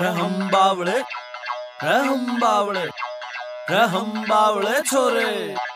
हम बावड़े हम बावड़े हम बावड़े छोरे।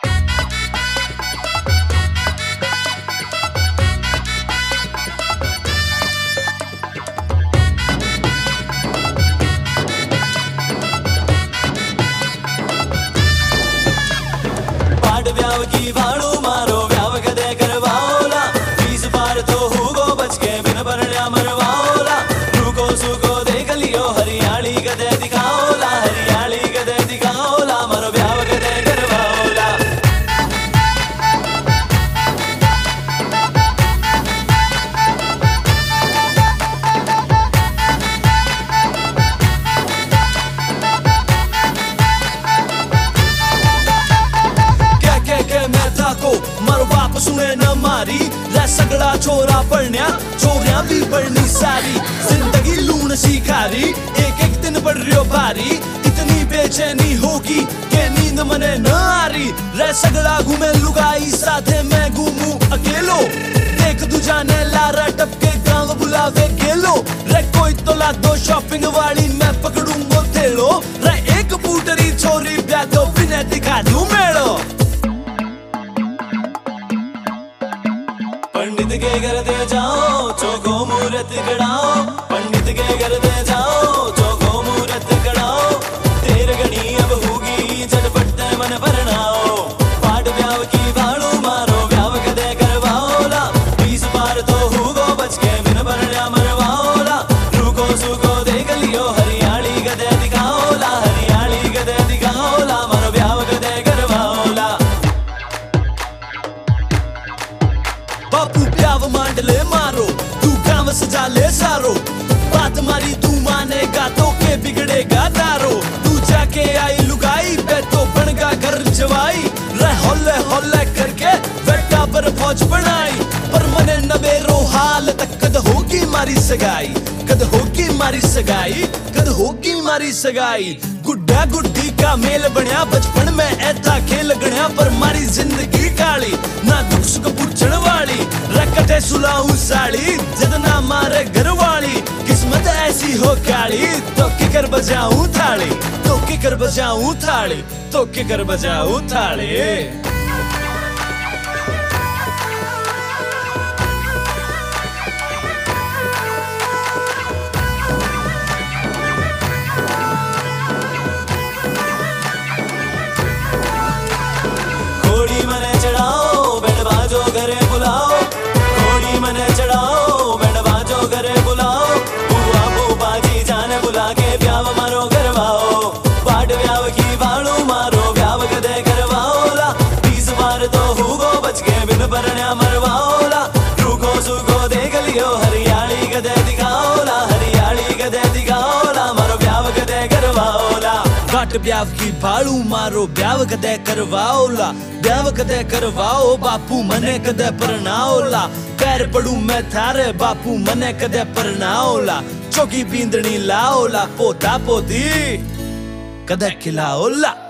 व्याव की वाणू मारो व्याव कदे करवाओला, फीस पार तो हुगो बच के बिन परण्या मरवाओला। रुको सुको देख लियो हरियाली कदे दिखाओला, हरियाली कदे दिखाओला, मरो व्याव कदे करवाओला। मारो बाप सुने न मारी लै सगड़ा छोरा पढ़निया, छोरियां भी पढ़नी सारी। जिंदगी लूण शिकारी एक एक दिन बढ़ रही भारी, इतनी बेचैनी होगी के नींद मने न आरी। रै सगड़ा घूमे लुगाई साथे मैं घूमू अकेलो, देख दूजा ने लारा टपके गांव बुलावे गेलो। रै कोई तो ला दो शॉपिंग वाली मैं पकड़ूंगो थेलो, रै एक बूटरी छोरी ब्याह दो बिना दिखा दूं मेड़ो। पंडित के घर दे जाओ चोखो मूर्त गड़ाओ, पंडित के घर दे जाओ चोखो मूर्त गड़ाओ। तेर गणी अब होगी झटपट मन भरनाओ, पाट व्याव की वाणू मारो व्याव कदे करवाओला। बीस बार तो हुगो बच के बिन भरण्या मरवाओला। रुको सुको देख लियो हरियाली कदे दिखाओला, हरियाली कदे दिखाओला, मरो व्याव कदे करवाओला। बापू प्याव मांडले मारो तू गांव सजा ले सारो, बात मारी तू मानेगा तो के बिगड़ेगा दारो। तू जाके आई लुगाई पे तो बनगा घर जवाई, रह होले होले करके बेटा पर फौज बनाई। पर मने नबेरो हाल तक कद होगी मारी सगाई, कद होगी मारी सगाई, कद होगी मारी सगाई। गुड्डा गुड्डी का मेल बनया बचपन में ऐसा खेल गणया, पर मारी जिंदगी काली ना दुख सुख पूछण वाली। रकटे सुलाऊ साड़ी जद ना मारे घर वाली, किस्मत ऐसी हो काली तो किकर बजाऊं थाली, तो किकर बजाऊं थाली, तो किकर बजाऊं थाली। घोड़ी मने चढ़ाओ बैंड बाजो घरे बुलाओ, घोड़ी मने चढ़ाओ बैंड बाजो घरे बुलाओ। बुआ बुआ जी जाने बुला के ब्याव मारो करवाओ, पाट व्याव की वाणू मारो व्याव कदे करवाओला। 20 बार तो हुगो बच के बिन परण्या मरवाओला। रुको सुको देख लियो हरियाली कदे दिखाओला, हरियाली कदे दिखाओला, मारो व्याव कदे करवाओला। घट ब्याव की भाड़ू मारो ब्याव कदे करवाओला, ब्याव कदे करवाओ बापू मने कदे परनाओला। पैर पड़ू मैं थारे बापू मने कदे परनाओला। चौकी बींदनी लाओला, पोता पोती कदे खिलाओला।